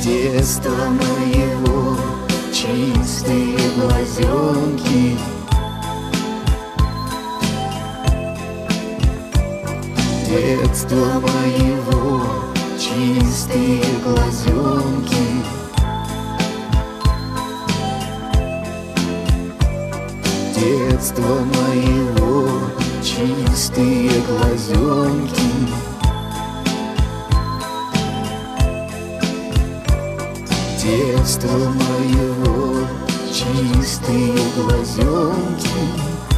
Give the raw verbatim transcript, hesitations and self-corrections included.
Детства моего чистые глазенки, детства моего чистые глазенки, детства моего чистые глазенки, детства моего чистые глазенки.